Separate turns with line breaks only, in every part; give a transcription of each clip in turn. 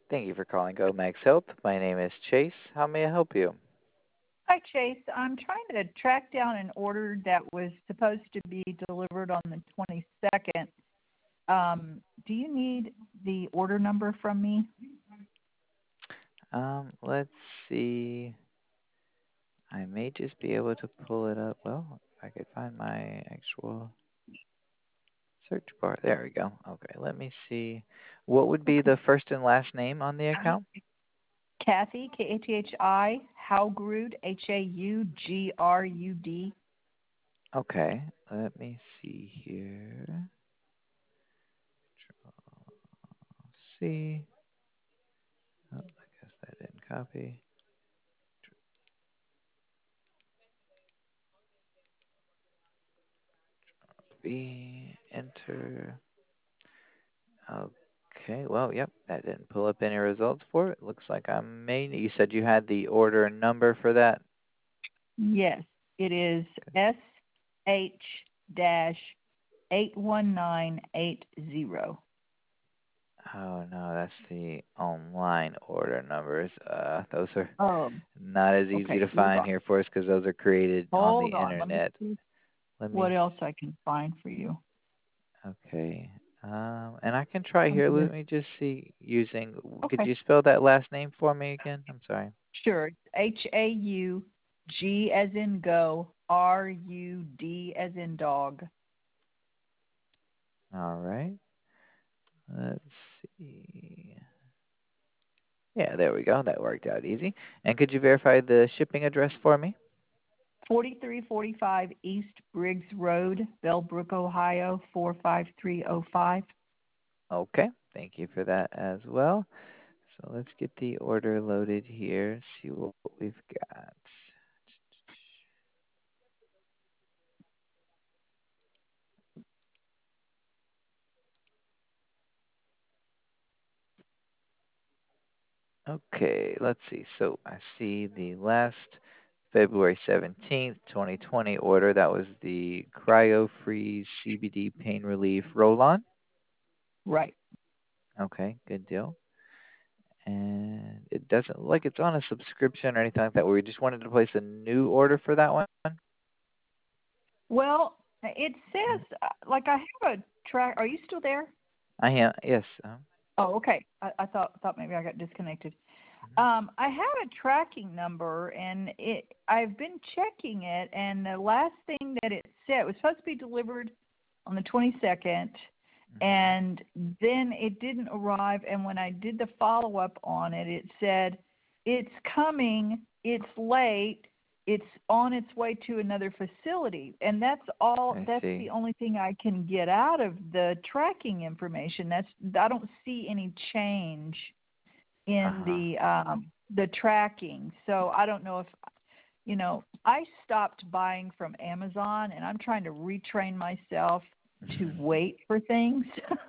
Thank you for calling GoMax Help. My name is Chase. How may I help you?
Hi, Chase. I'm trying to track down an order that was supposed to be delivered on the 22nd. Do you need the order number from me?
Let's see. I may just be able to pull it up. Well, if I could find my actual search bar. There we go. Okay, let me see. What would be the first and last name on the account?
Kathy, K-A-T-H-I, Haugrud, H-A-U-G-R-U-D.
Okay, let me see here. See. Oh, I guess that didn't copy. B, enter. Okay, well, yep, that didn't pull up any results for it. Looks like I may. You said you had the order number for that?
Yes, it is SH-81980.
Oh no, that's the online order numbers. Those are
Oh,
not as easy
okay.
to find here for us because those are created on the
Hold on. Let me
internet.
see
Let me.
what else I can find for you.
Okay. And I can try here. Let me just see using. Could
Okay.
you spell that last name for me again? I'm sorry.
Sure. H-A-U-G as in go, R-U-D as in dog.
All right. Let's see. Yeah, there we go. That worked out easy. And could you verify the shipping address for me?
4345 East Briggs Road, Bellbrook, Ohio, 45305.
Okay. Thank you for that as well. So let's get the order loaded here, see what we've got. Okay, let's see. So I see the last February 17th, 2020 order. That was the Cryo Freeze CBD Pain Relief Roll-On.
Right.
Okay, good deal. And it doesn't look like it's on a subscription or anything like that. We just wanted to place a new order for that one.
Well, it says, like I have a track. Are you still there?
I am, yes.
Oh, okay. I thought maybe I got disconnected. I have a tracking number, and I've been checking it, and the last thing that it said, it was supposed to be delivered on the 22nd, and then it didn't arrive. And when I did the follow up on it, it said it's coming, it's late, it's on its way to another facility, and that's all.
I
That's
see.
the only thing I can get out of the tracking information. I don't see any change in
Uh-huh.
the tracking. So I don't know if I stopped buying from Amazon, and I'm trying to retrain myself to wait for things.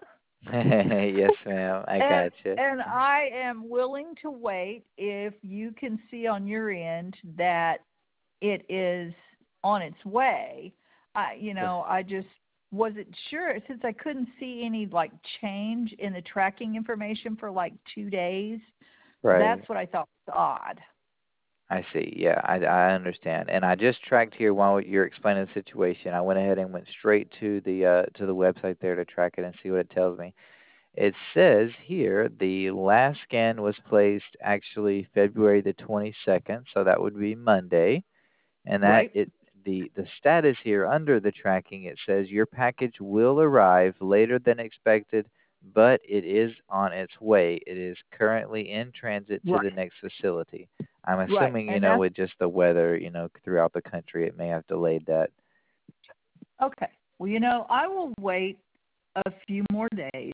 Yes, ma'am. I
and
gotcha.
and I am willing to wait if you can see on your end that it is on its way.
Sure.
I just wasn't sure since I couldn't see any like change in the tracking information for like 2 days. That's
Right.
what I thought was odd.
I see. Yeah, I understand. And I just tracked here while you're explaining the situation. I went ahead and went straight to the website there to track it and see what it tells me. It says here the last scan was placed actually February the 22nd, so that would be Monday. And that
Right.
it the status here under the tracking, it says your package will arrive later than expected, but it is on its way. It is currently in transit to
Right.
the next facility. I'm
Right.
assuming,
And that's
with just the weather, throughout the country, it may have delayed that.
okay. Well, I will wait a few more days.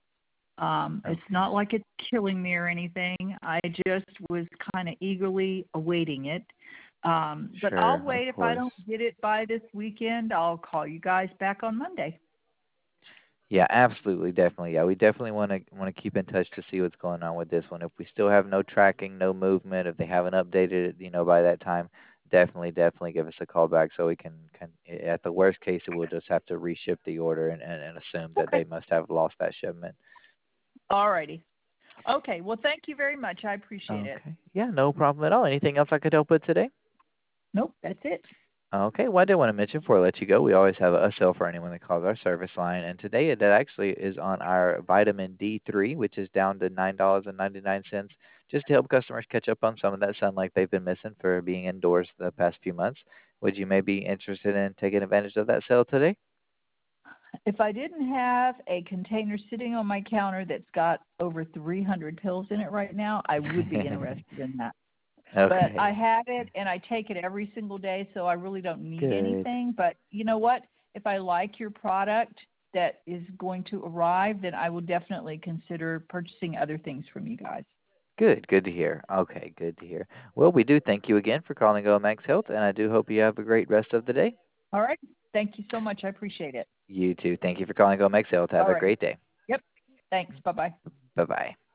It's
Okay.
not like it's killing me or anything. I just was kind of eagerly awaiting it. But I'll
Sure, of
wait. If I
course.
don't get it by this weekend, I'll call you guys back on Monday.
Yeah, absolutely, definitely. Yeah, we definitely want to keep in touch to see what's going on with this one. If we still have no tracking, no movement, if they haven't updated it, by that time, definitely give us a call back so we can at the worst case, we'll just have to reship the order and assume that
Okay.
they must have lost that shipment.
All righty. Okay. Well, thank you very much. I appreciate it.
Okay. Yeah, no problem at all. Anything else I could help with today?
Nope, that's it.
Okay. Well, I did want to mention before I let you go, we always have a sale for anyone that calls our service line, and today that actually is on our vitamin D3, which is down to $9.99, just to help customers catch up on some of that sunlight they've been missing for being indoors the past few months. Would you maybe be interested in taking advantage of that sale today?
If I didn't have a container sitting on my counter that's got over 300 pills in it right now, I would be interested in that. But I
Okay.
have it, and I take it every single day, so I really don't need
Good.
anything. But you know what? If I like your product that is going to arrive, then I will definitely consider purchasing other things from you guys.
Good. Good to hear. Okay, good to hear. Well, we do thank you again for calling OMAX Health, and I do hope you have a great rest of the day.
All right. Thank you so much. I appreciate it.
You too. Thank you for calling OMAX Health. Have
All
a
right.
great day.
Yep. Thanks. Bye-bye.
Bye-bye.